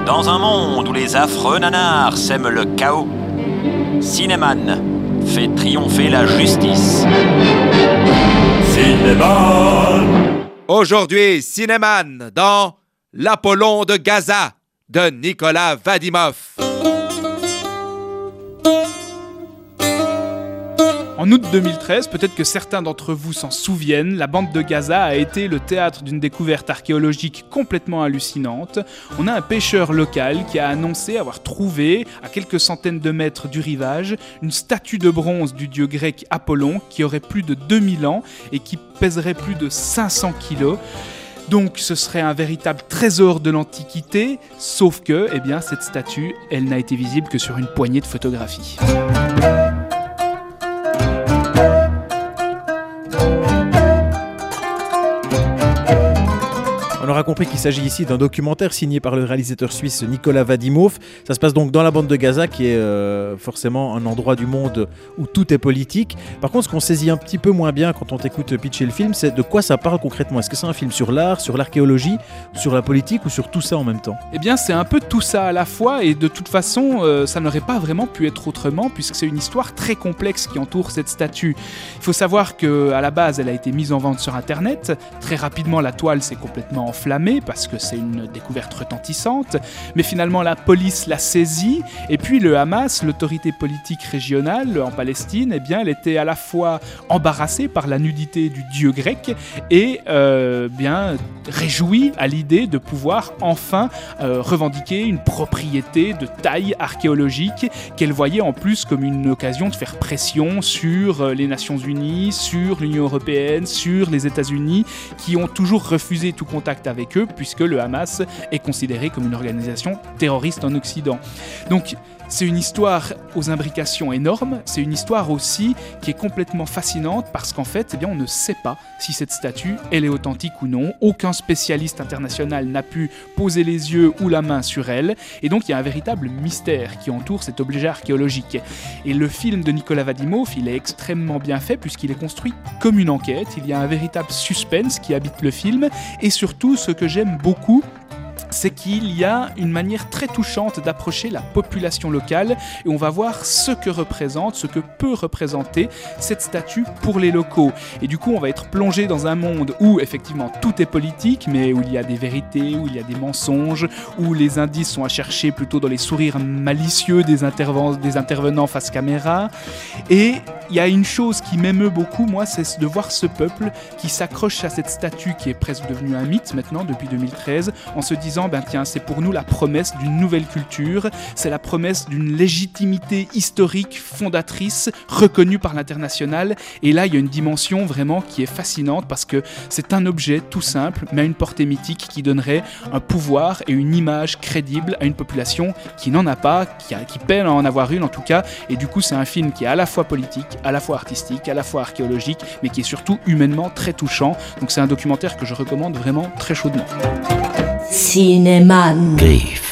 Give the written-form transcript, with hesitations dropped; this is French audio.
Dans un monde où les affreux nanars sèment le chaos, Cinéman fait triompher la justice. Cinéman. Aujourd'hui, Cinéman dans L'Apollon de Gaza de Nicolas Vadimov. En août 2013, peut-être que certains d'entre vous s'en souviennent, la bande de Gaza a été le théâtre d'une découverte archéologique complètement hallucinante. On a un pêcheur local qui a annoncé avoir trouvé, à quelques centaines de mètres du rivage, une statue de bronze du dieu grec Apollon qui aurait plus de 2000 ans et qui pèserait plus de 500 kilos. Donc ce serait un véritable trésor de l'Antiquité, sauf que, cette statue, elle n'a été visible que sur une poignée de photographies. On aura compris qu'il s'agit ici d'un documentaire signé par le réalisateur suisse Nicolas Vadimov. Ça se passe donc dans la bande de Gaza, qui est forcément un endroit du monde où tout est politique. Par contre, ce qu'on saisit un petit peu moins bien quand on t'écoute pitcher le film, c'est de quoi ça parle concrètement. Est-ce que c'est un film sur l'art, sur l'archéologie, sur la politique ou sur tout ça en même temps ? C'est un peu tout ça à la fois, et de toute façon, ça n'aurait pas vraiment pu être autrement, puisque c'est une histoire très complexe qui entoure cette statue. Il faut savoir qu'à la base, elle a été mise en vente sur Internet. Très rapidement, la toile s'est complètement enflammée parce que c'est une découverte retentissante, mais finalement la police l'a saisie, et puis le Hamas, l'autorité politique régionale en Palestine, elle était à la fois embarrassée par la nudité du dieu grec et réjouie à l'idée de pouvoir enfin revendiquer une propriété de taille archéologique qu'elle voyait en plus comme une occasion de faire pression sur les Nations Unies, sur l'Union Européenne, sur les États-Unis, qui ont toujours refusé tout contact avec eux, puisque le Hamas est considéré comme une organisation terroriste en Occident. Donc, c'est une histoire aux imbrications énormes, c'est une histoire aussi qui est complètement fascinante parce qu'en fait, on ne sait pas si cette statue, elle est authentique ou non. Aucun spécialiste international n'a pu poser les yeux ou la main sur elle, et donc il y a un véritable mystère qui entoure cet objet archéologique. Et le film de Nicolas Vadimov, il est extrêmement bien fait puisqu'il est construit comme une enquête, il y a un véritable suspense qui habite le film, et surtout, ce que j'aime beaucoup, c'est qu'il y a une manière très touchante d'approcher la population locale, et on va voir ce que peut représenter cette statue pour les locaux. Et du coup, on va être plongé dans un monde où effectivement tout est politique, mais où il y a des vérités, où il y a des mensonges, où les indices sont à chercher plutôt dans les sourires malicieux des intervenants face caméra. Et il y a une chose qui m'émeut beaucoup, moi, c'est de voir ce peuple qui s'accroche à cette statue qui est presque devenue un mythe maintenant depuis 2013, en se disant c'est pour nous la promesse d'une nouvelle culture, c'est la promesse d'une légitimité historique fondatrice reconnue par l'international. Et là, il y a une dimension vraiment qui est fascinante parce que c'est un objet tout simple, mais à une portée mythique qui donnerait un pouvoir et une image crédible à une population qui n'en a pas, qui peine à en avoir une en tout cas. Et du coup, c'est un film qui est à la fois politique, à la fois artistique, à la fois archéologique, mais qui est surtout humainement très touchant. Donc c'est un documentaire que je recommande vraiment très chaudement. Cinéman. Griff.